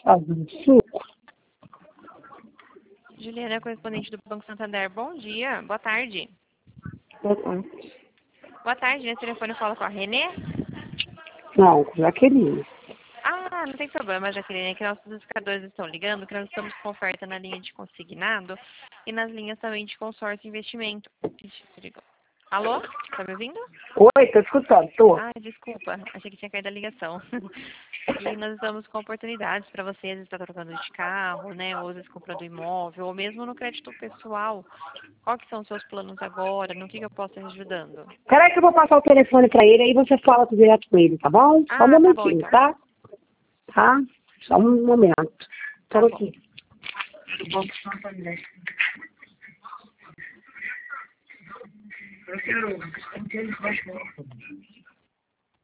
fazendo suco. Juliana, correspondente do Banco Santander. Bom dia. Boa tarde. Boa tarde. Nesse telefone eu falo com a Renê? Não, com Jaqueline. Ah, não tem problema, Jaqueline. É que nossos educadores estão ligando, que nós estamos com oferta na linha de consignado e nas linhas também de consórcio e investimento. Ixi, desligou. Alô? Tá me ouvindo? Oi, tô escutando, tô. Ah, desculpa. Achei que tinha caído a ligação. E nós estamos com oportunidades para você, às vezes está trocando de carro, né? Ou às vezes comprando imóvel, ou mesmo no crédito pessoal. Quais que são os seus planos agora? No que eu posso estar ajudando? Peraí que eu vou passar o telefone pra ele, aí você fala direto com ele, tá bom? Só um Ah, tá bom, momentinho, então. tá? Tá? Só um momento. Tá Tô bom. aqui. Eu quero